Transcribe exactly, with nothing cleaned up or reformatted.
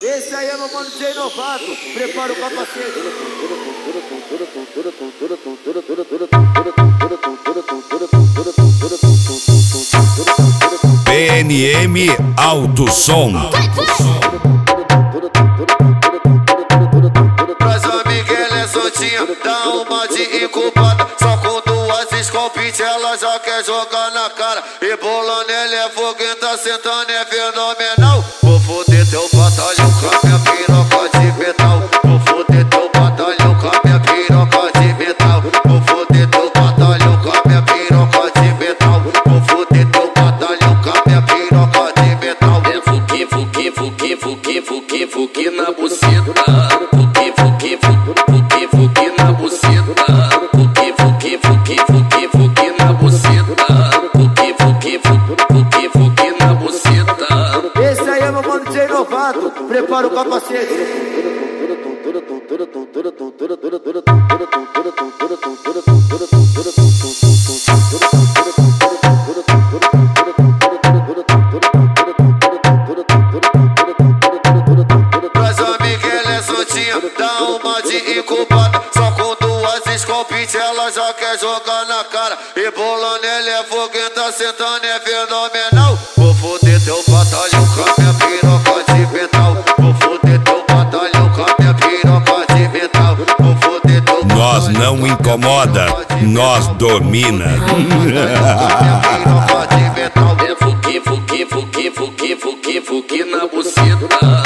Esse aí é meu mano J Novato, prepara o capacete. P N M Alto Som. Traz a Miguel é soltinha, dá uma de incubada. Só com duas escopite ela já quer jogar na cara. E bolando ele é foguenta, sentando é fenomenal. Vou foder teu batalhão com a minha piroca de metal. Vou foder teu batalhão com a minha piroca de metal. Vou foder teu batalhão com a minha piroca de metal. Vou foder teu batalhão com a minha piroca de metal. É fuque, fuque, fuque, fuque, fuque, fuque na buceta. Fuque, fuque, fuque, fuque na buceta. Fuque, fuque, fuque, fuque, fuque na buceta. Fuque, fuque, fuque, fuque na buceta. Esse aí é meu mano J Novato, prepara o capacete. Traz a Miguel é soltinha, dá uma de incubada. Só com duas escopite ela já quer jogar na cara. E bolando ele é foguenta, sentando é fenomenal. Vou foder teu batalhão com a minha piroca de metal. Vou foder teu batalhão com a minha piroca de metal. Vou foder teu Nós não incomoda, nós domina. É fuque, fuque, fuque, fuque, fuque, fuque na buceta.